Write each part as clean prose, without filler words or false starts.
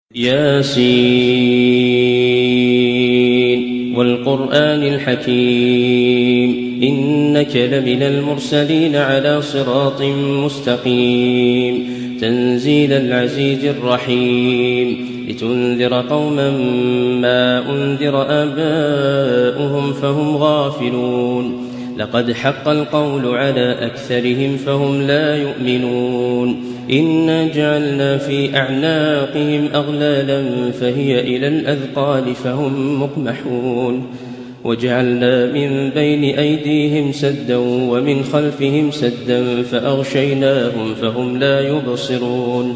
ياسين والقرآن الحكيم إنك لمن المرسلين على صراط مستقيم تنزيل العزيز الرحيم لتنذر قوما ما أنذر آباؤهم فهم غافلون لقد حق القول على أكثرهم فهم لا يؤمنون إنا جعلنا في أعناقهم أغلالا فهي إلى الأذقان فهم مقمحون وجعلنا من بين أيديهم سدا ومن خلفهم سدا فأغشيناهم فهم لا يبصرون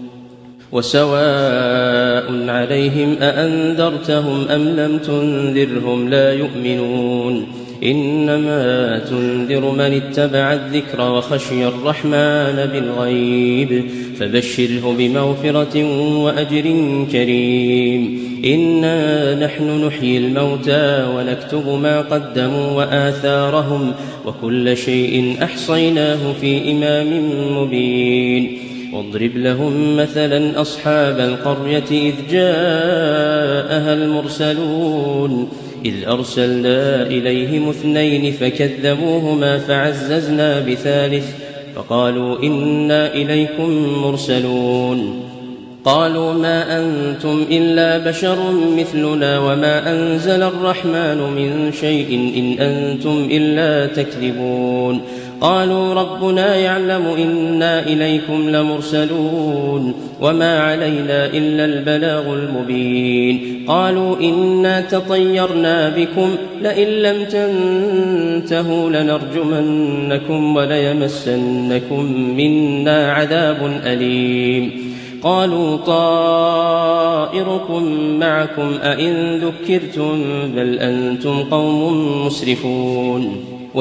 وسواء عليهم أأنذرتهم أم لم تنذرهم لا يؤمنون إنما تنذر من اتبع الذكر وخشي الرحمن بالغيب فبشره بمغفرة وأجر كريم إنا نحن نحيي الموتى ونكتب ما قدموا وآثارهم وكل شيء أحصيناه في إمام مبين واضرب لهم مثلا أصحاب القرية إذ جاءها المرسلون إذ أرسلنا إليهم 2 فكذبوهما فعززنا بثالث فقالوا إنا إليكم مرسلون قالوا ما أنتم إلا بشر مثلنا وما أنزل الرحمن من شيء إن أنتم إلا تكذبون قالوا ربنا يعلم إنا إليكم لمرسلون وما علينا إلا البلاغ المبين قالوا إنا تطيرنا بكم لئن لم تنتهوا لنرجمنكم وليمسنكم منا عذاب أليم قالوا طائركم معكم أئن ذكرتم بل أنتم قوم مسرفون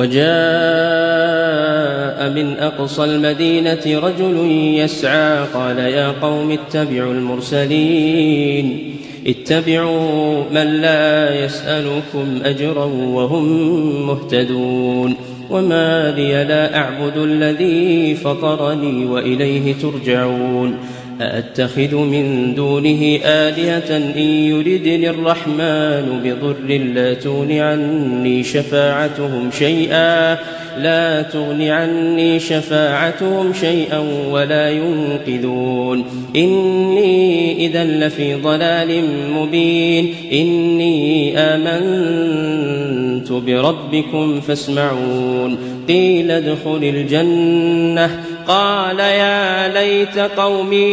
وجاء من أقصى المدينة رجل يسعى قال يا قوم اتبعوا المرسلين اتبعوا من لا يسألكم أجرا وهم مهتدون وما لي لا أعبد الذي فطرني وإليه ترجعون أأتخذ من دونه آلهة إن يردني الرحمن بضر لا تغن عني شفاعتهم شيئا ولا ينقذون إني إذا لفي ضلال مبين إني آمنت بربكم فاسمعون قيل ادخل الجنة قال يا ليت قومي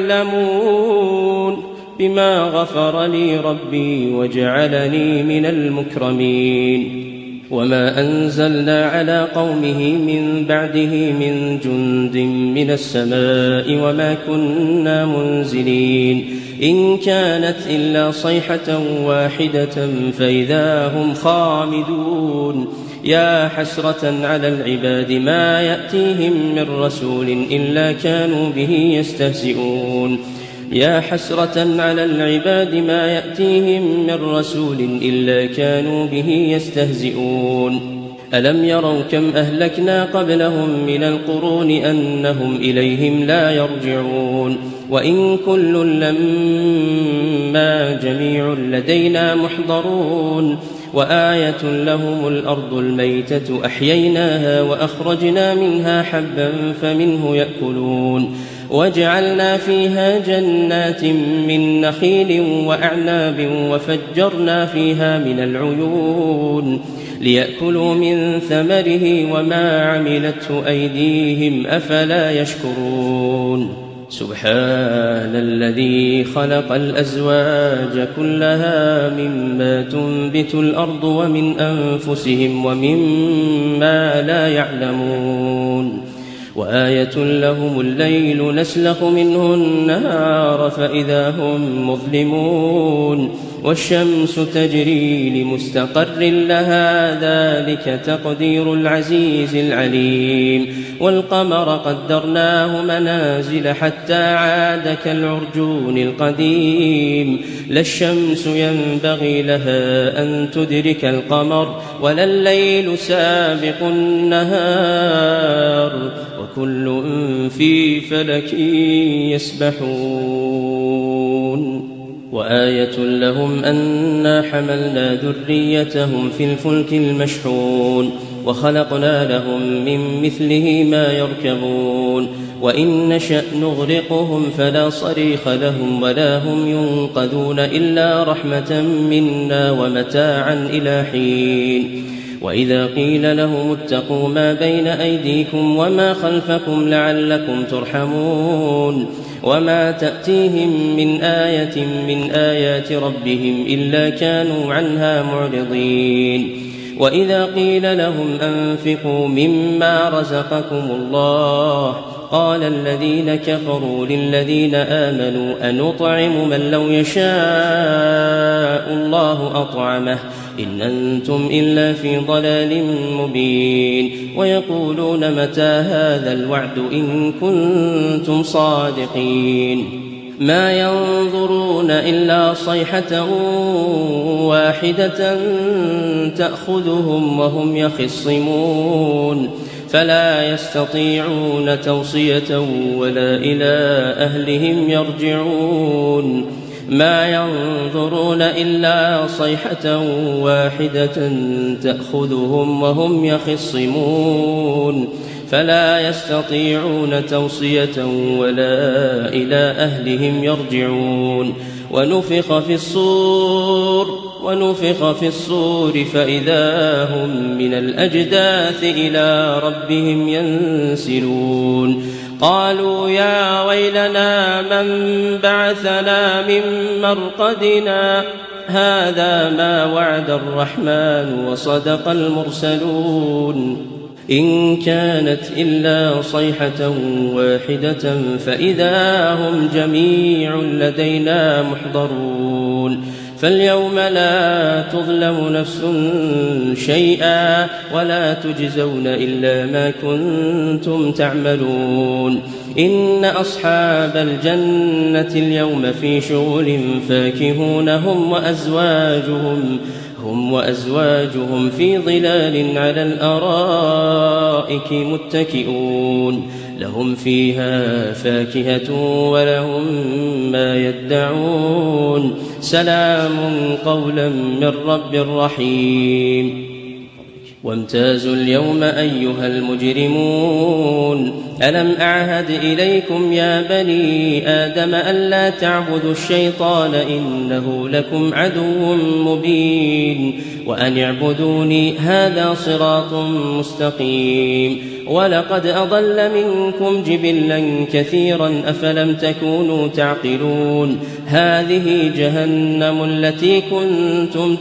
يعلمون بما غفر لي ربي وجعلني من المكرمين وما أنزلنا على قومه من بعده من جند من السماء وما كنا منزلين إن كانت إلا صيحة واحدة فإذا هم خامدون يا حسرة على العباد ما يأتيهم من رسول إلا كانوا به يستهزئون يا حسرة على العباد ما يأتيهم من رسول إلا كانوا به يستهزئون ألم يروا كم أهلكنا قبلهم من القرون أنهم إليهم لا يرجعون وإن كل لما جميع لدينا محضرون وآية لهم الأرض الميتة أحييناها وأخرجنا منها حبا فمنه يأكلون وجعلنا فيها جنات من نخيل وأعناب وفجرنا فيها من العيون ليأكلوا من ثمره وما عملته أيديهم أفلا يشكرون سبحان الذي خلق الأزواج كلها مما تنبت الأرض ومن أنفسهم ومما لا يعلمون وآية لهم الليل نسلخ منه النهار فإذا هم مظلمون والشمس تجري لمستقر لها ذلك تقدير العزيز العليم والقمر قدرناه منازل حتى عاد كالعرجون القديم لا الشمس ينبغي لها أن تدرك القمر ولا الليل سابق النهار وكل في فلك يسبحون وآية لهم أنا حملنا ذريتهم في الفلك المشحون وخلقنا لهم من مثله ما يركبون وإن نشأ نغرقهم فلا صريخ لهم ولا هم ينقذون إلا رحمة منا ومتاعا إلى حين. وإذا قيل لهم اتقوا ما بين أيديكم وما خلفكم لعلكم ترحمون وما تأتيهم من آية من آيات ربهم إلا كانوا عنها معرضين. وإذا قيل لهم أنفقوا مما رزقكم الله قال الذين كفروا للذين آمنوا أنطعم من لو يشاء الله أطعمه إن أنتم إلا في ضلال مبين. ويقولون متى هذا الوعد إن كنتم صادقين. ما ينظرون إلا صيحة واحدة تأخذهم وهم يخصمون فلا يستطيعون توصية ولا إلى أهلهم يرجعون. ما ينظرون إلا صيحة واحدة تأخذهم وهم يخصمون فلا يستطيعون توصية ولا إلى أهلهم يرجعون. ونفخ في الصور فإذا هم من الأجداث إلى ربهم ينسلون. قالوا يا ويلنا من بعثنا من مرقدنا هذا ما وعد الرحمن وصدق المرسلون. إن كانت إلا صيحة واحدة فإذا هم جميع لدينا محضرون. فاليوم لا تظلم نفس شيئا ولا تجزون إلا ما كنتم تعملون. إن أصحاب الجنة اليوم في شغل فاكهون هم وأزواجهم في ظلال على الأرائك متكئون لهم فيها فاكهة ولهم ما يدعون سلام قولا من رب رحيم. وامتازوا اليوم أيها المجرمون ألم أعهد إليكم يا بني آدم ألا تعبدوا الشيطان إنه لكم عدو مبين وأن اعبدوني هذا صراط مستقيم. ولقد أضل منكم جبلا كثيرا أفلم تكونوا تعقلون. هذه جهنم التي كنتم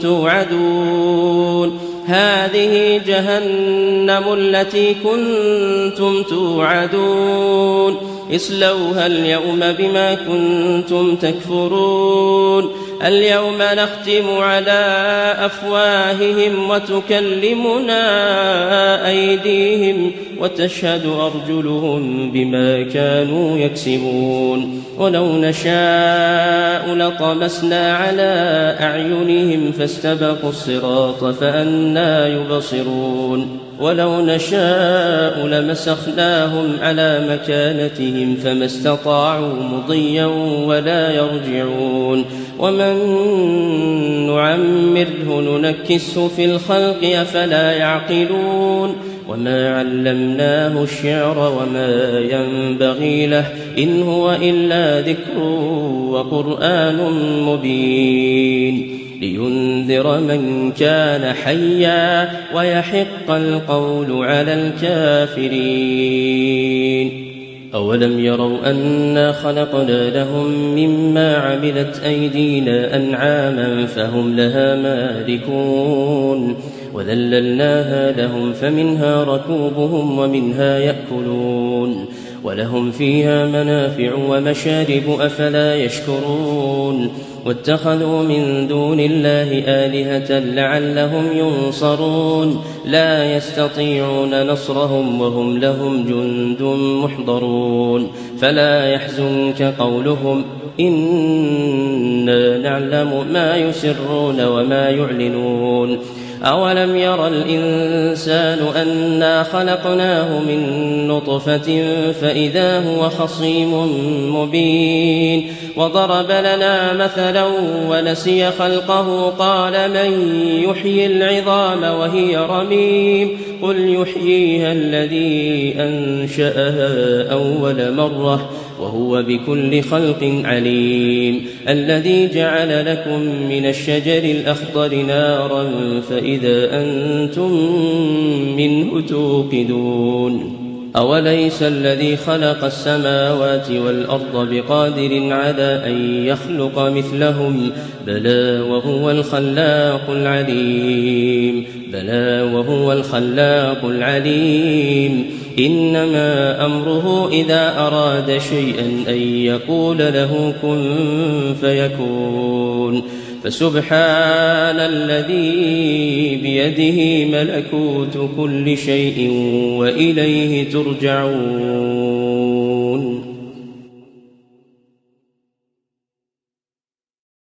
توعدون اصلوها اليوم بما كنتم تكفرون. اليوم نختم على أفواههم وتكلمنا أيديهم وتشهد أرجلهم بما كانوا يكسبون. ولو نشاء لطمسنا على أعينهم فاستبقوا الصراط فأنى يبصرون. ولو نشاء لمسخناهم على مكانتهم فما استطاعوا مضيا ولا يرجعون. ومن نعمره ننكسه في الخلق أفلا يعقلون. وما علمناه الشعر وما ينبغي له إن هو إلا ذكر وقرآن مبين لينذر من كان حيا ويحق القول على الكافرين. أولم يروا أنا خلقنا لهم مما عملت أيدينا أنعاما فهم لها مالكون وذللناها لهم فمنها ركوبهم ومنها يأكلون ولهم فيها منافع ومشارب أفلا يشكرون. واتخذوا من دون الله آلهة لعلهم ينصرون لا يستطيعون نصرهم وهم لهم جند محضرون. فلا يحزنك قولهم إنا نعلم ما يسرون وما يعلنون. أولم ير الإنسان أنا خلقناه من نطفة فإذا هو خصيم مبين وضرب لنا مثلا ونسي خلقه قال من يحيي العظام وهي رميم قل يحييها الذي أنشأها أول مرة وهو بكل خلق عليم الذي جعل لكم من الشجر الأخضر نارا فإذا أنتم منه توقدون أوليس الذي خلق السماوات والأرض بقادر على أن يخلق مثلهم بلى وهو الخلاق العليم إنما أمره إذا أراد شيئا أن يقول له كن فيكون فسبحان الذي بيده ملكوت كل شيء وإليه ترجعون